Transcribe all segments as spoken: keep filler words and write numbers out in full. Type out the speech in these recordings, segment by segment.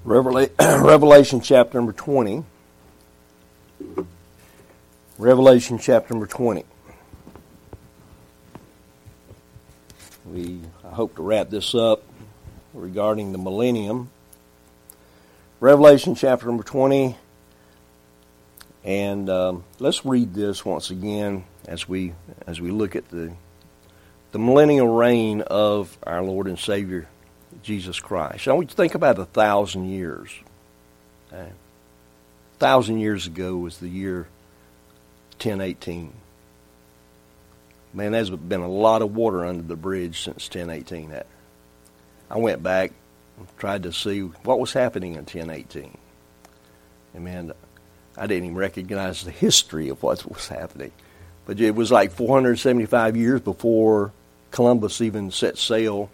Revela- Revelation chapter number twenty. Revelation chapter number twenty. We I hope to wrap this up regarding the millennium. Revelation chapter number twenty. And um, let's read this once again as we as we look at the the millennial reign of our Lord and Savior Jesus Christ. I want you to think about a thousand years. Okay. A thousand years ago was the year ten eighteen. Man, there's been a lot of water under the bridge since ten eighteen. I went back and tried to see what was happening in ten eighteen. And man, I didn't even recognize the history of what was happening. But it was like four hundred seventy-five years before Columbus even set sail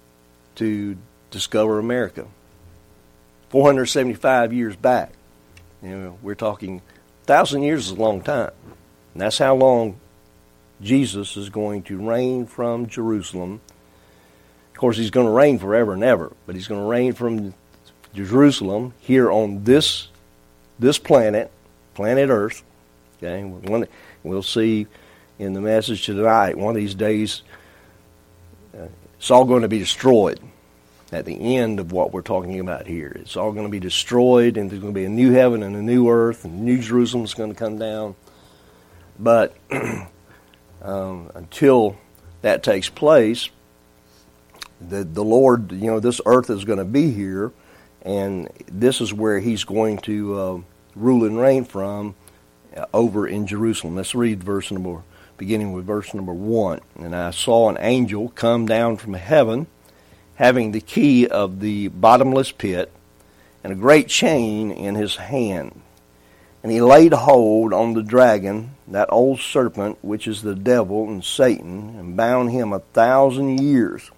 to discover America. four hundred seventy-five years back. You know, we're talking one thousand years is a long time. And that's how long Jesus is going to reign from Jerusalem. Of course, he's going to reign forever and ever, but he's going to reign from Jerusalem here on this this planet, planet Earth. Okay, one, we'll see in the message tonight, one of these days, uh, it's all going to be destroyed at the end of what we're talking about here. It's all going to be destroyed, and there's going to be a new heaven and a new earth, and New Jerusalem is going to come down. But um, until that takes place, the the Lord, you know, this earth is going to be here, and this is where he's going to uh, rule and reign from, uh, over in Jerusalem. Let's read verse number, beginning with verse number one. And I saw an angel come down from heaven, having the key of the bottomless pit, and a great chain in his hand. And he laid hold on the dragon, that old serpent, which is the devil and Satan, and bound him a thousand years,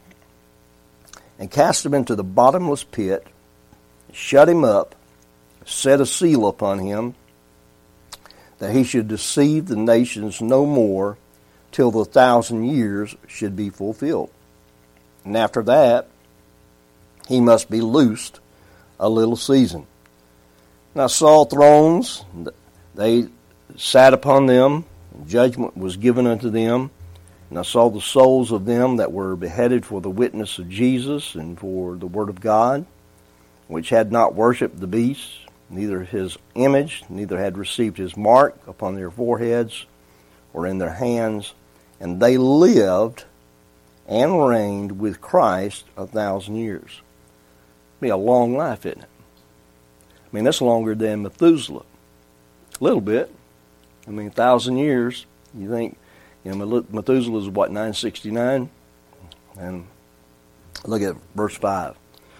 and cast him into the bottomless pit, shut him up, set a seal upon him, that he should deceive the nations no more, till the thousand years should be fulfilled. And after that, he must be loosed a little season. And I saw thrones, they sat upon them, and judgment was given unto them. And I saw the souls of them that were beheaded for the witness of Jesus and for the word of God, which had not worshipped the beast, neither his image, neither had received his mark upon their foreheads or in their hands. And they lived and reigned with Christ a thousand years. Be a long life, isn't it? I mean, that's longer than Methuselah. A little bit. I mean, a thousand years. You think, you know, Methuselah is what, nine sixty-nine? And look at verse five.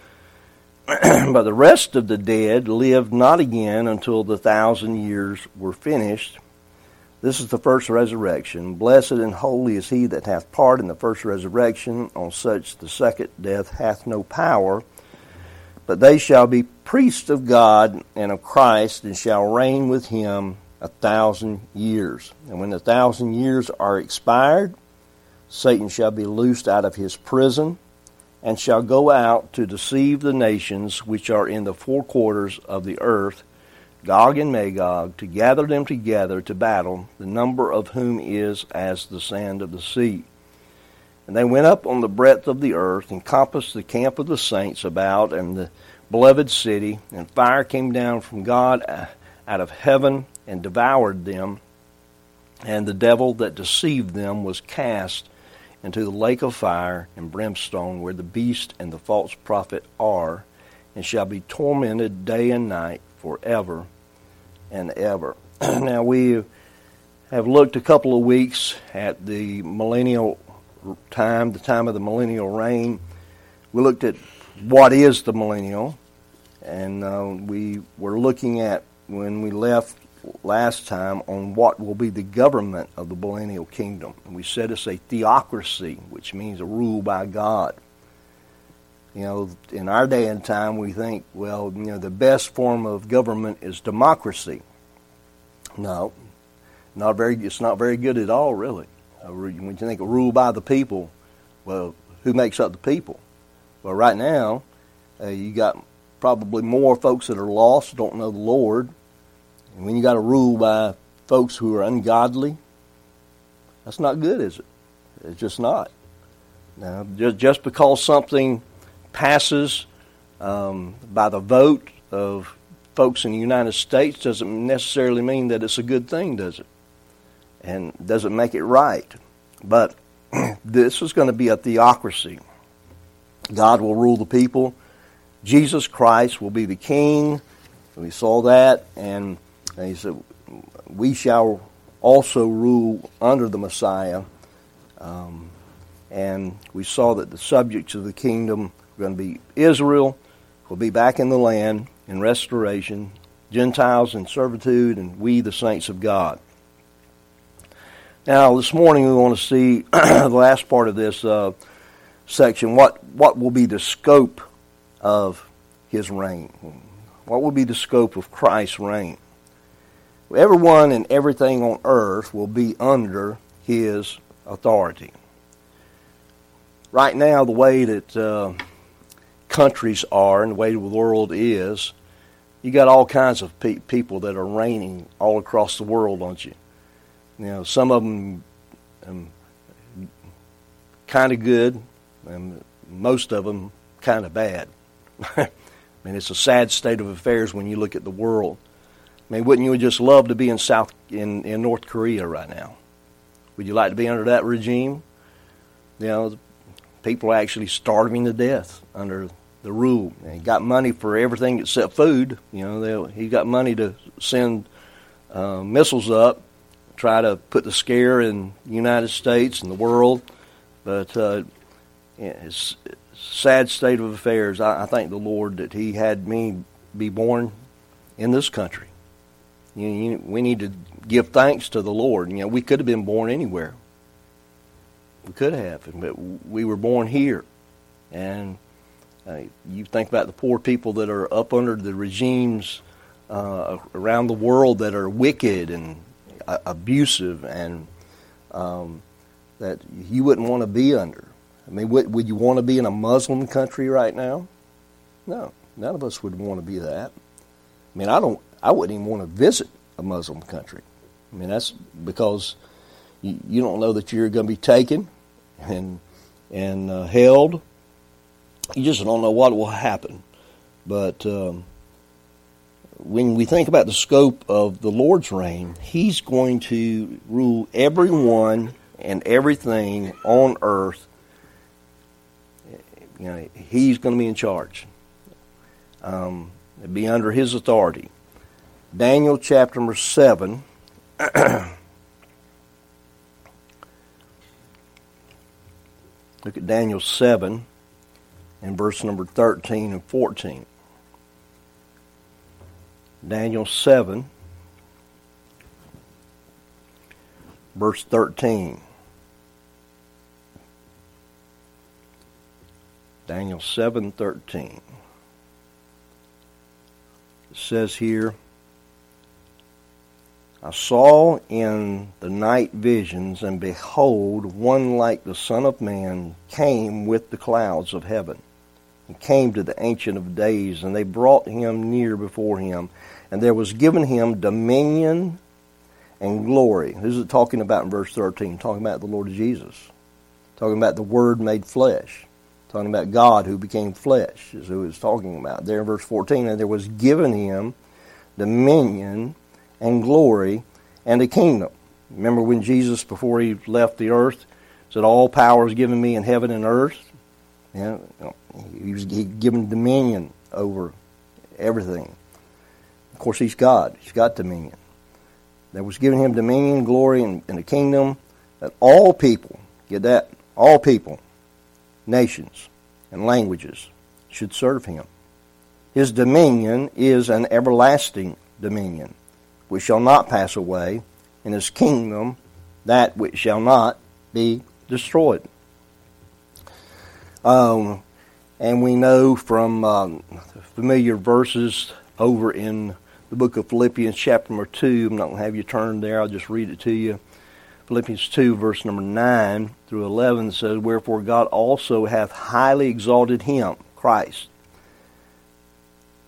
But the rest of the dead lived not again until the thousand years were finished. This is the first resurrection. Blessed and holy is he that hath part in the first resurrection. On such the second death hath no power. But they shall be priests of God and of Christ, and shall reign with him a thousand years. And when the thousand years are expired, Satan shall be loosed out of his prison, and shall go out to deceive the nations which are in the four quarters of the earth, Gog and Magog, to gather them together to battle, the number of whom is as the sand of the sea. And they went up on the breadth of the earth, and compassed the camp of the saints about, and the beloved city, and fire came down from God out of heaven, and devoured them, and the devil that deceived them was cast into the lake of fire and brimstone, where the beast and the false prophet are, and shall be tormented day and night forever and ever. Now, we have looked a couple of weeks at the millennial time, the time of the millennial reign. We looked at what is the millennial, and uh, we were looking at, when we left last time, on what will be the government of the millennial kingdom. And we said it's a theocracy, which means a rule by God. You know, in our day and time, we think, well, you know, the best form of government is democracy. No, not very. It's not very good at all, really. When you think of rule by the people, well, who makes up the people? Well, right now, uh, you got probably more folks that are lost, don't know the Lord. And when you got to rule by folks who are ungodly, that's not good, is it? It's just not. Now, just, just because something passes um, by the vote of folks in the United States doesn't necessarily mean that it's a good thing, does it? And doesn't make it right. But this is going to be a theocracy. God will rule the people. Jesus Christ will be the king. We saw that, and he said, we shall also rule under the Messiah. Um, and we saw that the subjects of the kingdom are going to be Israel, will be back in the land in restoration, Gentiles in servitude, and we, the saints of God. Now, this morning we want to see the last part of this uh, section. What what will be the scope of his reign? What will be the scope of Christ's reign? Everyone and everything on earth will be under his authority. Right now, the way that uh, countries are and the way the world is, you got all kinds of pe- people that are reigning all across the world, don't you? You know, some of them um, kind of good, and most of them kind of bad. I mean, it's a sad state of affairs when you look at the world. I mean, wouldn't you just love to be in South in, in North Korea right now? Would you like to be under that regime? You know, people are actually starving to death under the rule. And he got money for everything except food. You know, he got money to send uh, missiles up, try to put the scare in the United States and the world. But uh, it's a sad state of affairs. I, I thank the Lord that he had me be born in this country. You know, you, we need to give thanks to the Lord. You know, we could have been born anywhere. We could have, but we were born here. And uh, you think about the poor people that are up under the regimes uh, around the world that are wicked and uh, abusive, and um, that you wouldn't want to be under. I mean, would, would you want to be in a Muslim country right now? No, none of us would want to be that. I mean, I don't. I wouldn't even want to visit a Muslim country. I mean, that's because you, you don't know that you're going to be taken and and uh, held. You just don't know what will happen. But um, when we think about the scope of the Lord's reign, he's going to rule everyone and everything on earth. You know, he's going to be in charge. Um, it'd be under his authority. Daniel chapter number seven. Look at Daniel seven and verse number thirteen and fourteen. Daniel seven, verse thirteen. Daniel seven thirteen. It says here, I saw in the night visions, and behold, one like the Son of Man came with the clouds of heaven, and came to the Ancient of Days, and they brought him near before him, and there was given him dominion and glory. This is talking about in verse thirteen, talking about the Lord Jesus, talking about the Word made flesh, talking about God who became flesh, is who it's talking about. There in verse fourteen, and there was given him dominion and glory, and a kingdom. Remember when Jesus, before he left the earth, said, all power is given me in heaven and earth? Yeah, he was given dominion over everything. Of course, he's God. He's got dominion. There was given him dominion, glory, and, and a kingdom that all people, get that, all people, nations, and languages should serve him. His dominion is an everlasting dominion, which shall not pass away, and his kingdom that which shall not be destroyed. Um, and we know from um, familiar verses over in the book of Philippians chapter number two, I'm not going to have you turn there, I'll just read it to you. Philippians two verse number nine through eleven says, wherefore God also hath highly exalted him, Christ,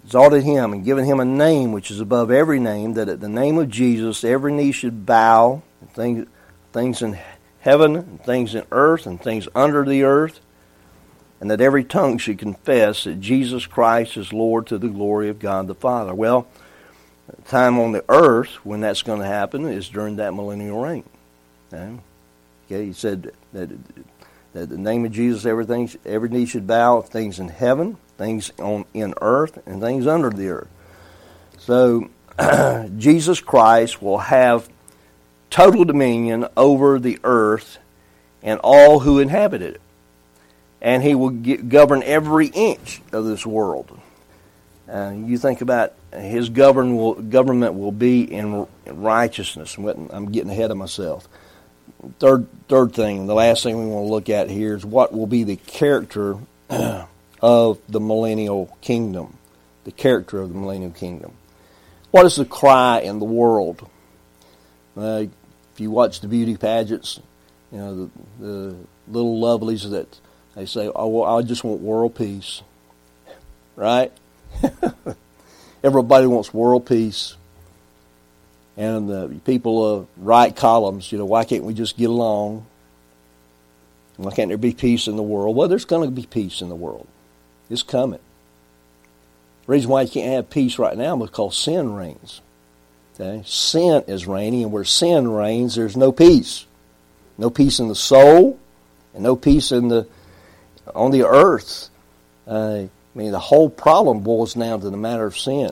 exalted him and given him a name which is above every name, that at the name of Jesus every knee should bow, and things, things in heaven, and things in earth, and things under the earth, and that every tongue should confess that Jesus Christ is Lord, to the glory of God the Father. Well, the time on the earth when that's going to happen is during that millennial reign. Okay, okay he said that, that the name of Jesus, everything, every knee should bow, things in heaven, things on in earth, and things under the earth. So Jesus Christ will have total dominion over the earth and all who inhabit it. And he will get, govern every inch of this world. Uh, you think about his govern will, government will be in righteousness. I'm getting ahead of myself. Third, third thing, the last thing we want to look at here is what will be the character of the millennial kingdom. The character of the millennial kingdom. What is the cry in the world? Uh, if you watch the beauty pageants, you know, the, the little lovelies that they say, oh, well, I just want world peace. Right? Everybody wants world peace. And the people uh, write columns, you know, why can't we just get along? Why can't there be peace in the world? Well, there's going to be peace in the world. It's coming. The reason why you can't have peace right now is because sin reigns. Okay? Sin is reigning, and where sin reigns, there's no peace. No peace in the soul, and no peace in the on the earth. Uh, I mean, the whole problem boils down to the matter of sin.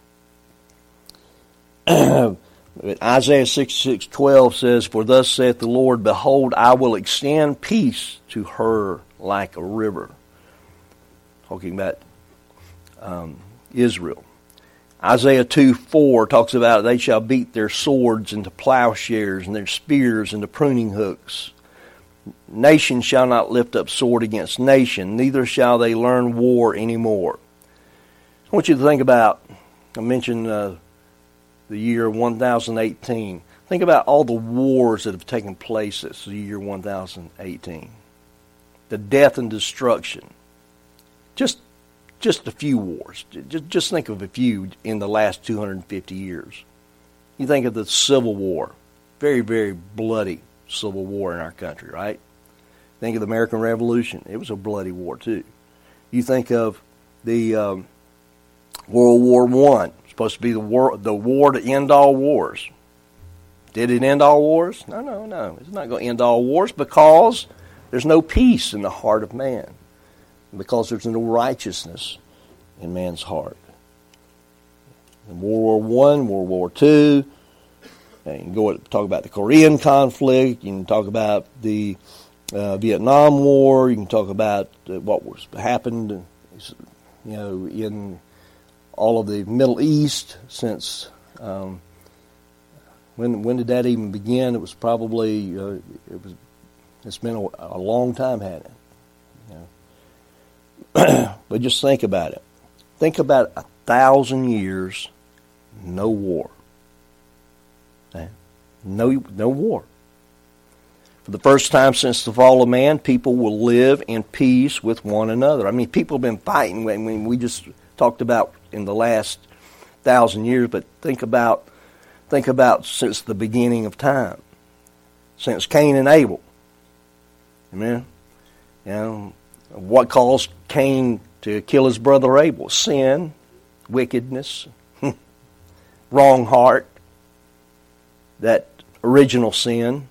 Isaiah sixty-six twelve says, "For thus saith the Lord, behold, I will extend peace to her like a river." Talking about um, Israel. Isaiah two four talks about, they shall beat their swords into plowshares and their spears into pruning hooks. Nation shall not lift up sword against nation, neither shall they learn war anymore. I want you to think about, I mentioned uh, the year one thousand eighteen. Think about all the wars that have taken place since the year one thousand eighteen. The death and destruction. Just just a few wars. Just, just think of a few in the last two hundred fifty years. You think of the Civil War. Very, very bloody Civil War in our country, right? Think of the American Revolution. It was a bloody war, too. You think of the um, World War One. Supposed to be the war, the war to end all wars. Did it end all wars? No, no, no. It's not going to end all wars because there's no peace in the heart of man. Because there's no righteousness in man's heart. In World War One, World War Two, you can go talk about the Korean conflict. You can talk about the uh, Vietnam War. You can talk about uh, what was happened, you know, in all of the Middle East since um, when when did that even begin? It was probably uh, it was it's been a, a long time, hadn't it? You know? But just think about it. Think about a thousand years, no war. Okay? No, no war. For the first time since the fall of man, people will live in peace with one another. I mean, people have been fighting. I mean, we just talked about in the last thousand years, but think about think about since the beginning of time, since Cain and Abel. Amen. You know, what caused Cain to kill his brother Abel? Sin, wickedness, wrong heart, that original sin.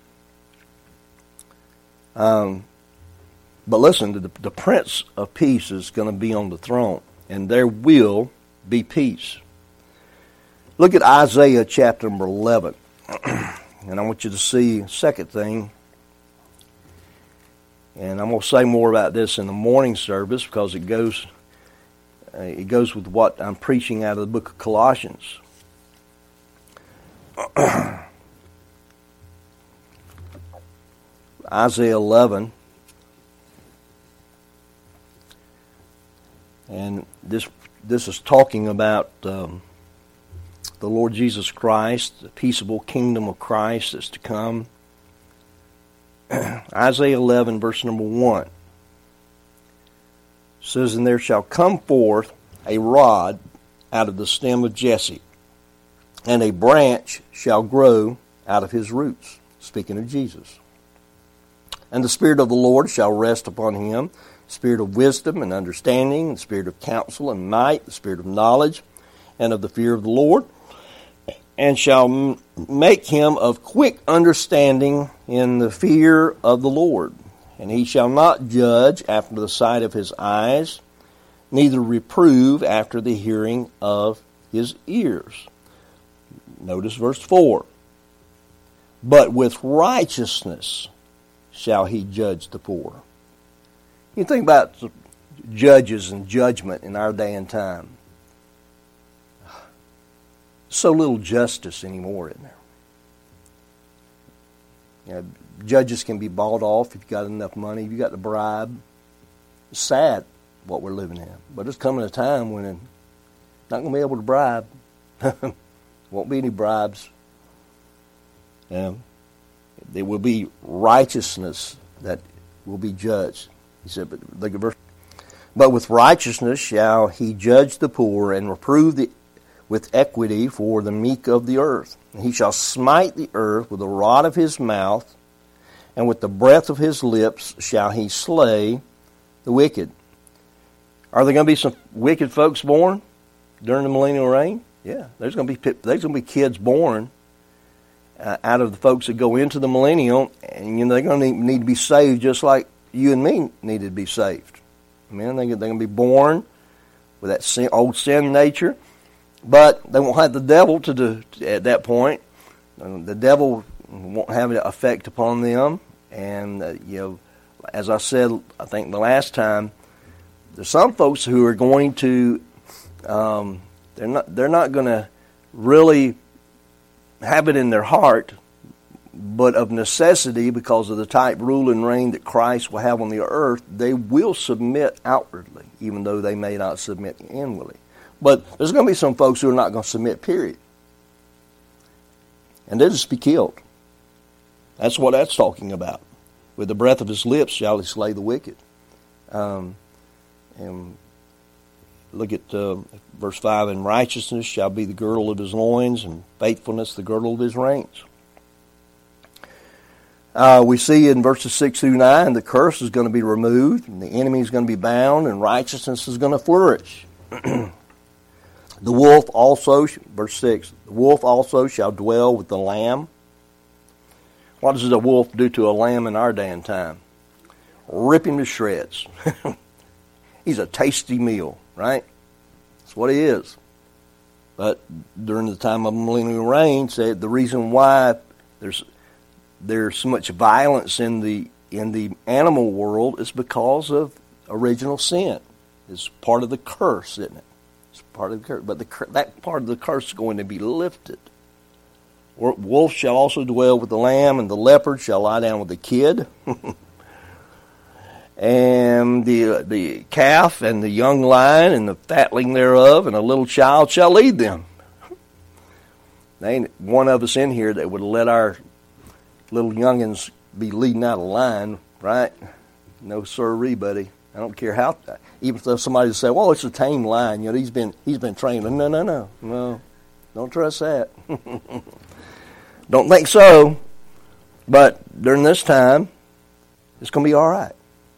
Um, but listen, the, the Prince of Peace is going to be on the throne, and there will be peace. Look at Isaiah chapter number eleven, and I want you to see a second thing. And I'm going to say more about this in the morning service because it goes uh, it goes with what I'm preaching out of the book of Colossians. Isaiah eleven. And this this is talking about um, the Lord Jesus Christ, the peaceable kingdom of Christ that's to come. Isaiah eleven, verse number one, says, "And there shall come forth a rod out of the stem of Jesse, and a branch shall grow out of his roots. Speaking of Jesus. And the Spirit of the Lord shall rest upon him, Spirit of wisdom and understanding, the Spirit of counsel and might, the Spirit of knowledge and of the fear of the Lord, and shall m- make him of quick understanding in the fear of the Lord. And he shall not judge after the sight of his eyes, neither reprove after the hearing of his ears. Notice verse four. But with righteousness shall he judge the poor. You think about judges and judgment in our day and time. So little justice anymore, isn't there? You know, judges can be bought off if you've got enough money, if you've got the bribe. It's sad what we're living in. But it's coming a time when not going to be able to bribe. Won't be any bribes. Um, there will be righteousness that will be judged. He said, but look at verse. But with righteousness shall he judge the poor and reprove the, with equity for the meek of the earth. And he shall smite the earth with the rod of his mouth, and with the breath of his lips shall he slay the wicked. Are there going to be some wicked folks born during the millennial reign? Yeah, there's going to be there's going to be kids born uh, out of the folks that go into the millennial, and you know they're going to need, need to be saved just like you and me needed to be saved. I mean, they're going to be born with that sin, old sin nature, but they won't have the devil to do at that point. The devil won't have an effect upon them, and uh, you know, as I said, I think the last time, there's some folks who are going to. Um, They're not, they're not going to really have it in their heart, but of necessity, because of the type rule and reign that Christ will have on the earth, they will submit outwardly, even though they may not submit inwardly. But there's going to be some folks who are not going to submit, period. And they'll just be killed. That's what that's talking about. With the breath of his lips shall he slay the wicked. Um, and Look at uh, verse five. And righteousness shall be the girdle of his loins, and faithfulness the girdle of his reins. Uh, we see in verses six through nine, the curse is going to be removed, and the enemy is going to be bound, and righteousness is going to flourish. The wolf also, verse six, the wolf also shall dwell with the lamb. What does a wolf do to a lamb in our day and time? Rip him to shreds. He's a tasty meal. Right? That's what he is. But during the time of millennial reign, said the reason why there's there's so much violence in the in the animal world is because of original sin. It's part of the curse, isn't it? It's part of the curse. But the, that part of the curse is going to be lifted. Wolf shall also dwell with the lamb, and the leopard shall lie down with the kid. And the the calf and the young lion and the fatling thereof and a little child shall lead them. There ain't one of us in here that would let our little youngins be leading out a line, right? No sirree, buddy. I don't care how. Even if somebody say, "Well, it's a tame lion," you know, he's been he's been trained. No, no, no, no. Don't trust that. Don't think so. But during this time, it's going to be all right.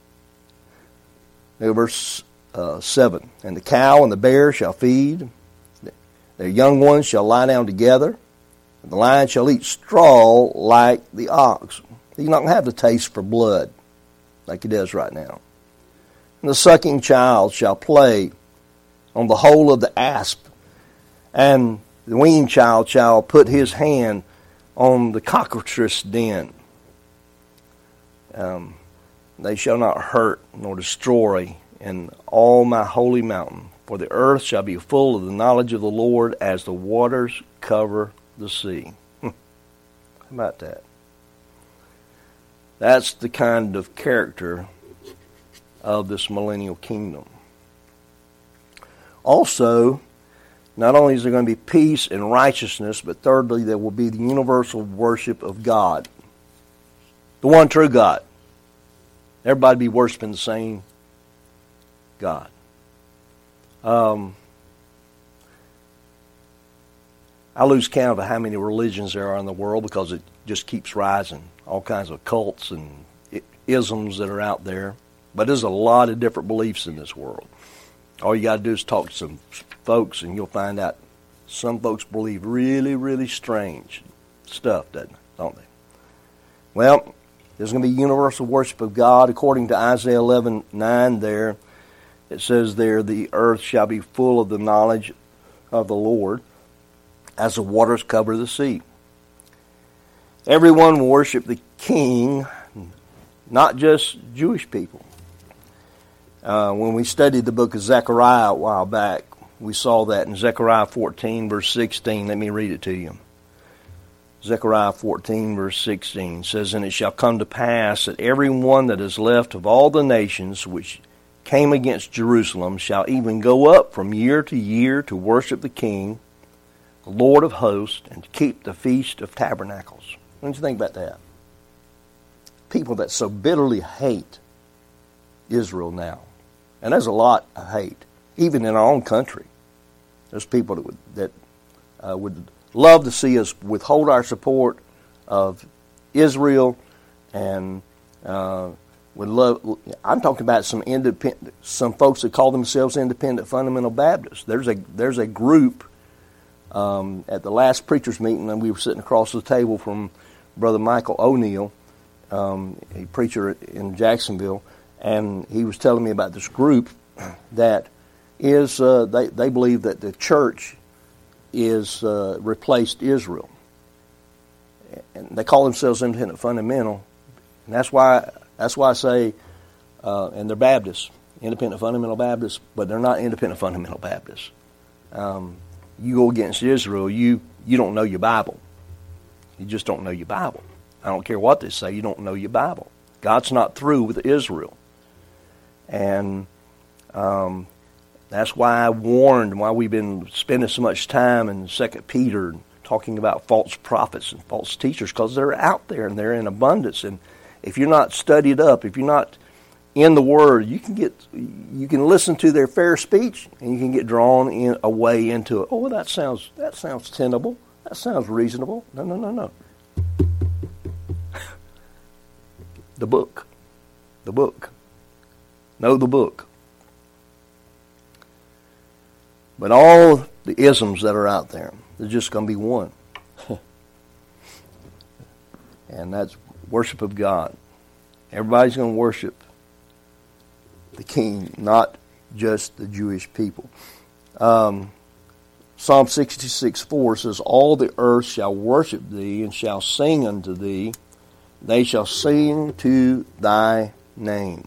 Verse uh, seven. And the cow and the bear shall feed. Their young ones shall lie down together. And the lion shall eat straw like the ox. He's not going to have the taste for blood like he does right now. And the sucking child shall play on the hole of the asp. And the weaned child shall put his hand on the cockatrice den. Um... They shall not hurt nor destroy in all my holy mountain, for the earth shall be full of the knowledge of the Lord as the waters cover the sea. How about that? That's the kind of character of this millennial kingdom. Also, not only is there going to be peace and righteousness, but thirdly, there will be the universal worship of God, the one true God. Everybody be worshiping the same God. Um, I lose count of how many religions there are in the world because it just keeps rising. All kinds of cults and isms that are out there. But there's a lot of different beliefs in this world. All you got to do is talk to some folks and you'll find out some folks believe really, really strange stuff, don't they? Well, there's going to be universal worship of God. According to Isaiah eleven nine there, it says there, the earth shall be full of the knowledge of the Lord as the waters cover the sea. Everyone will worship the King, not just Jewish people. Uh, when we studied the book of Zechariah a while back, we saw that in Zechariah fourteen, verse sixteen. Let me read it to you. Zechariah fourteen, verse sixteen says, And it shall come to pass that every one that is left of all the nations which came against Jerusalem shall even go up from year to year to worship the King, the Lord of hosts, and to keep the Feast of Tabernacles. What do you think about that? People that so bitterly hate Israel now. And there's a lot of hate, even in our own country. There's people that would, that, uh, would love to see us withhold our support of Israel, and uh, would love. I'm talking about some independent, some folks that call themselves independent fundamental Baptists. There's a there's a group um, at the last preachers meeting, and we were sitting across the table from Brother Michael O'Neill, um, a preacher in Jacksonville, and he was telling me about this group that is uh, they they believe that the church is uh, replaced Israel, and they call themselves independent fundamental, and that's why that's why I say, uh, and they're Baptists, independent fundamental Baptists, but they're not independent fundamental Baptists. Um, you go against Israel, you you don't know your Bible. You just don't know your Bible. I don't care what they say, you don't know your Bible. God's not through with Israel, and um, that's why I warned, why we've been spending so much time in Second Peter talking about false prophets and false teachers, because they're out there and they're in abundance. And if you're not studied up, if you're not in the Word, you can get you can listen to their fair speech and you can get drawn in away into it. Oh, well, that sounds that sounds tenable. That sounds reasonable. No, no, no, no. The book, the book. Know the book. But all the isms that are out there, there's just going to be one. And that's worship of God. Everybody's going to worship the King, not just the Jewish people. Um, Psalm sixty-six four says, All the earth shall worship thee and shall sing unto thee. They shall sing to thy name.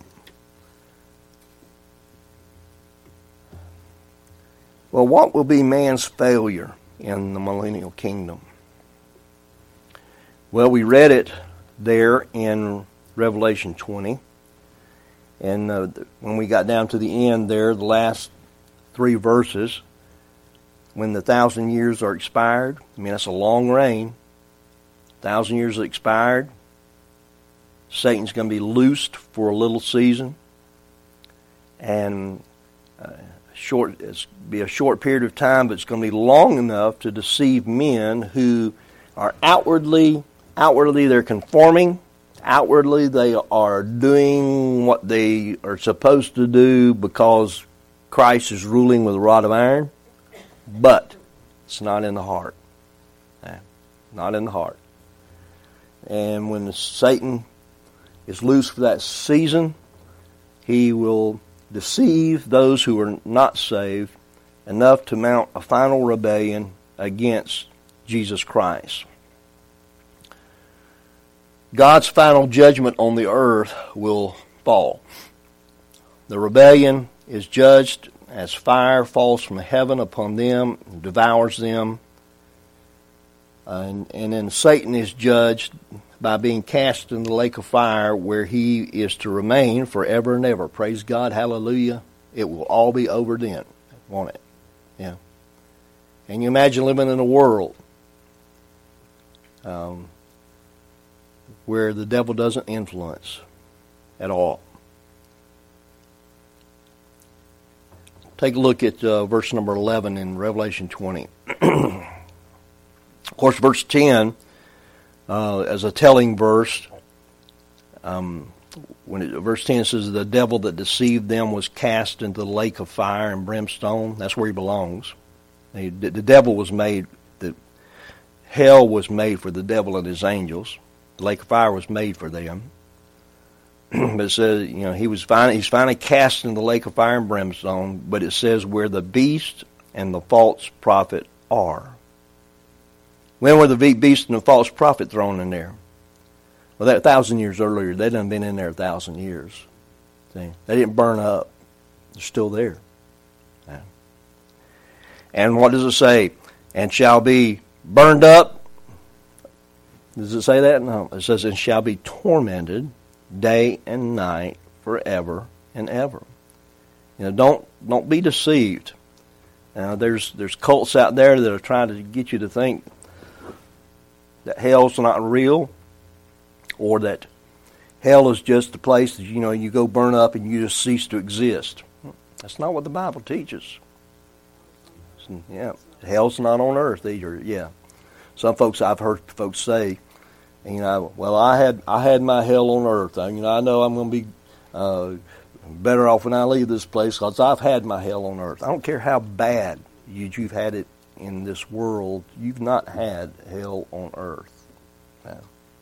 Well, what will be man's failure in the millennial kingdom? Well, we read it there in Revelation twenty. And uh, when we got down to the end there, the last three verses, when the thousand years are expired, I mean, that's a long reign. Thousand years are expired. Satan's going to be loosed for a little season. And uh, short it's be a short period of time, but it's going to be long enough to deceive men who are outwardly outwardly they're conforming, outwardly they are doing what they are supposed to do because Christ is ruling with a rod of iron, but it's not in the heart. Not in the heart. And when Satan is loose for that season, he will deceive those who are not saved enough to mount a final rebellion against Jesus Christ. God's final judgment on the earth will fall. The rebellion is judged as fire falls from heaven upon them and devours them. And, and then Satan is judged by being cast in the lake of fire, where he is to remain forever and ever. Praise God, hallelujah. It will all be over then, won't it? Yeah. And you imagine living in a world um, where the devil doesn't influence at all. Take a look at uh, verse number eleven in Revelation twenty. Of course, verse ten, uh, as a telling verse, um, when it, verse ten says, the devil that deceived them was cast into the lake of fire and brimstone. That's where he belongs. The, the devil was made, the hell was made for the devil and his angels. The lake of fire was made for them. But it says, you know, he was finally, he's finally cast in the lake of fire and brimstone, but it says where the beast and the false prophet are. When were the beast and the false prophet thrown in there? Well, that a thousand years earlier, they'd done been in there a thousand years. See? They didn't burn up. They're still there. Yeah. And what does it say? And shall be burned up. Does it say that? No. It says, and shall be tormented day and night forever and ever. You know, don't don't be deceived. Uh, there's there's cults out there that are trying to get you to think that hell's not real, or that hell is just a place that, you know, you go burn up and you just cease to exist. That's not what the Bible teaches. Yeah, hell's not on earth either. Yeah, some folks, I've heard folks say, you know, well, I had I had my hell on earth. I, you know, I know I'm going to be uh, better off when I leave this place because I've had my hell on earth. I don't care how bad you, you've had it in this world. You've not had hell on earth. No.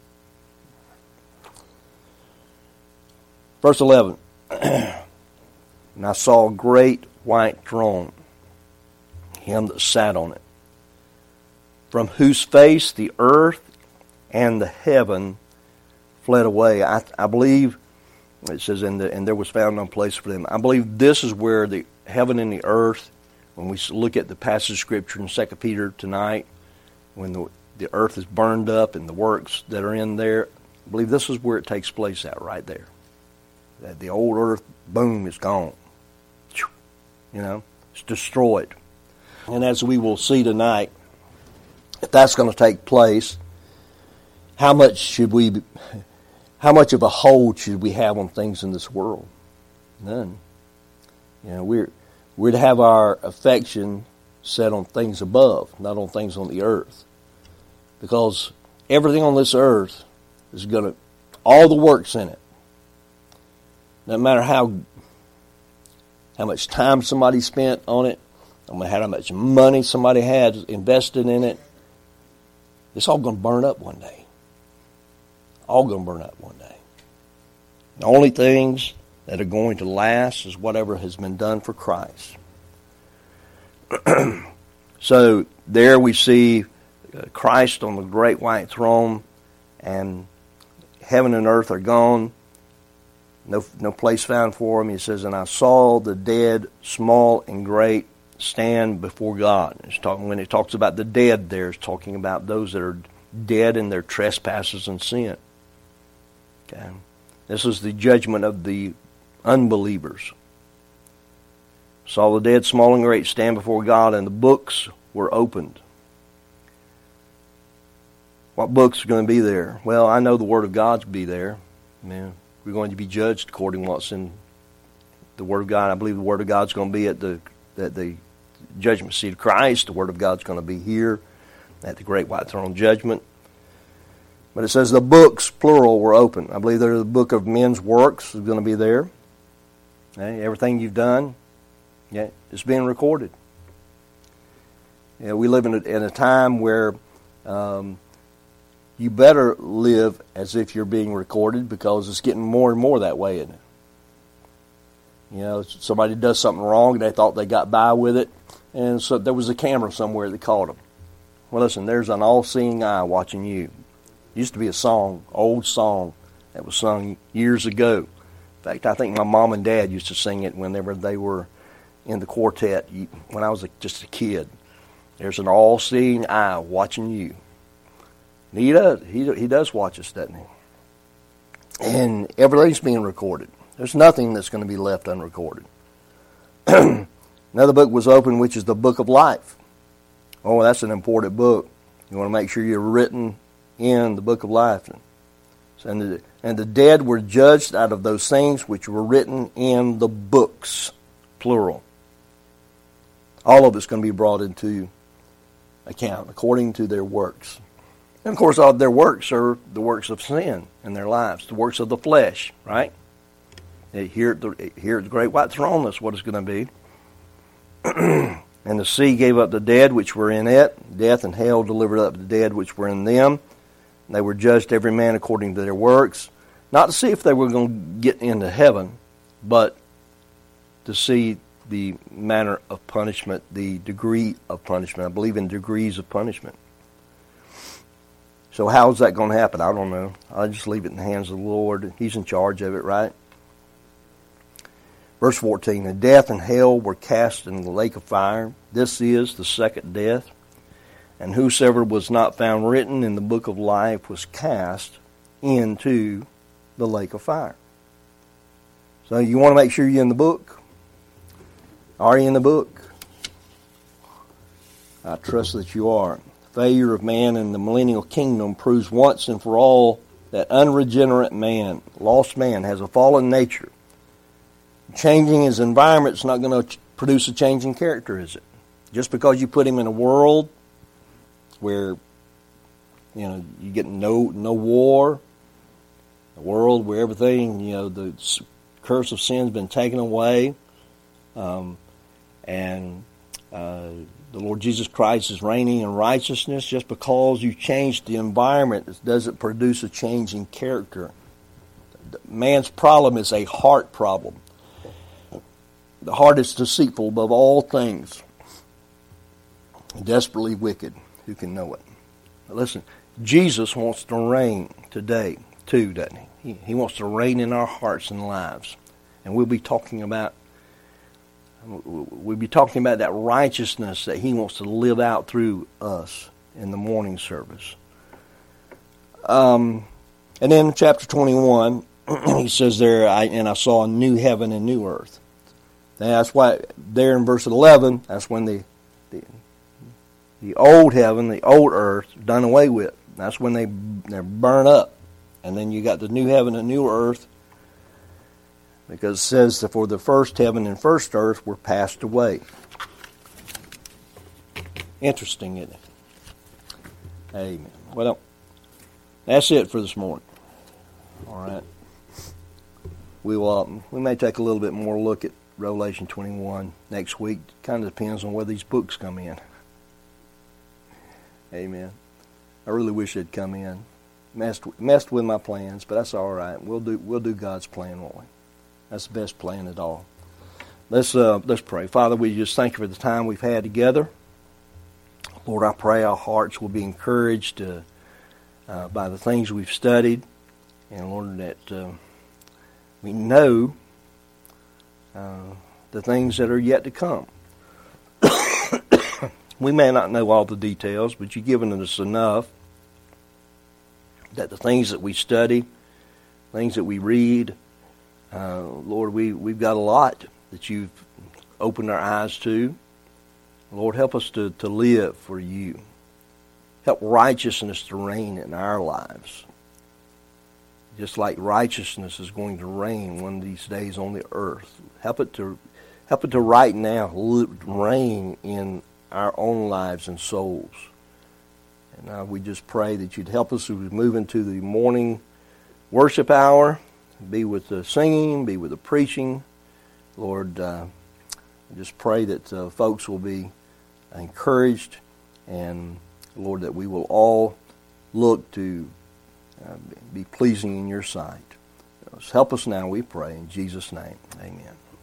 Verse eleven. And I saw a great white throne, him that sat on it, from whose face the earth and the heaven fled away. I, I believe, it says, in the, and there was found no place for them. I believe this is where the heaven and the earth, when we look at the passage of Scripture in Second Peter tonight, when the, the earth is burned up and the works that are in there, I believe this is where it takes place at, right there. That the old earth, boom, is gone. You know, it's destroyed. And as we will see tonight, if that's going to take place, how much should we, how much of a hold should we have on things in this world? None. You know, we're we're to have our affection set on things above, not on things on the earth, because everything on this earth is going to, all the works in it, no matter how how much time somebody spent on it, no matter how much money somebody had invested in it, it's all going to burn up one day. All going to burn up one day. The only things that are going to last is whatever has been done for Christ. So there we see Christ on the great white throne, and heaven and earth are gone. No, no place found for him. He says, and I saw the dead, small and great, stand before God. It's talking, when it talks about the dead there, it's talking about those that are dead in their trespasses and sin. Okay. This is the judgment of the unbelievers. Saw the dead, small and great, stand before God, and the books were opened. What books are going to be there? Well, I know the Word of God's be there. Man. We're going to be judged according to what's in the Word of God. I believe the Word of God's going to be at the at the judgment seat of Christ. The Word of God's going to be here at the great white throne judgment. But it says the books, plural, were open. I believe there's the book of men's works is going to be there. Okay? Everything you've done, yeah, it's being recorded. Yeah, we live in a, in a time where um, you better live as if you're being recorded, because it's getting more and more that way, isn't it? You know, somebody does something wrong, they thought they got by with it, and so there was a camera somewhere that caught them. Well, listen, there's an all-seeing eye watching you. It used to be a song, old song, that was sung years ago. In fact, I think my mom and dad used to sing it whenever they were in the quartet when I was a, just a kid. There's an all-seeing eye watching you. And he does. He, he does watch us, doesn't he? And everything's being recorded. There's nothing that's going to be left unrecorded. Another book was opened, which is the book of life. Oh, that's an important book. You want to make sure you're written in the book of life. And the, and the dead were judged out of those things which were written in the books, plural. All of it's going to be brought into account, according to their works. And of course, all their works are the works of sin in their lives, the works of the flesh, right? Here at the, here at the great white throne, that's what it's going to be. And the sea gave up the dead which were in it. Death and hell delivered up the dead which were in them. They were judged every man according to their works. Not to see if they were going to get into heaven, but to see the manner of punishment, the degree of punishment. I believe in degrees of punishment. So how is that going to happen? I don't know. I'll just leave it in the hands of the Lord. He's in charge of it, right? Verse fourteen, and death and hell were cast in the lake of fire. This is the second death. And whosoever was not found written in the book of life was cast into the lake of fire. So you want to make sure you're in the book? Are you in the book? I trust that you are. The failure of man in the millennial kingdom proves once and for all that unregenerate man, lost man, has a fallen nature. Changing his environment is not going to produce a change in character, is it? Just because you put him in a world where, you know, you get no no war, a world where everything, you know, the curse of sin has been taken away, um, and uh, the Lord Jesus Christ is reigning in righteousness. Just because you change the environment, it doesn't produce a change in character. Man's problem is a heart problem. The heart is deceitful above all things, desperately wicked. Who can know it? Now listen, Jesus wants to reign today too, doesn't he? he? He wants to reign in our hearts and lives. And we'll be talking about we'll be talking about that righteousness that he wants to live out through us in the morning service. Um, and then chapter twenty-one, he says there, I, and I saw a new heaven and new earth. And that's why there in verse eleven, that's when the, the the old heaven, the old earth, done away with. That's when they they're burned up, and then you got the new heaven and new earth, because it says that for the first heaven and first earth were passed away. Interesting, isn't it? Amen. Well, that's it for this morning. All right. We will. Uh, we may take a little bit more look at Revelation twenty-one next week. Kind of depends on where these books come in. Amen. I really wish they'd come in. Messed messed with my plans, but that's all right. We'll do we'll do God's plan, won't we? That's the best plan at all. Let's uh, let's pray. Father, we just thank you for the time we've had together. Lord, I pray our hearts will be encouraged uh, uh, by the things we've studied, and Lord, that uh, we know Uh, the things that are yet to come. We may not know all the details, but you've given us enough that the things that we study, things that we read, uh, Lord, we, we've got a lot that you've opened our eyes to. Lord, help us to, to live for you. Help righteousness to reign in our lives. Just like righteousness is going to reign one of these days on the earth. Help it to help it to right now reign in our own lives and souls. And uh, we just pray that you'd help us as we move into the morning worship hour. Be with the singing, be with the preaching. Lord, uh, I just pray that uh, folks will be encouraged, and Lord, that we will all look to uh, be pleasing in your sight. Help us now, we pray, in Jesus' name. Amen.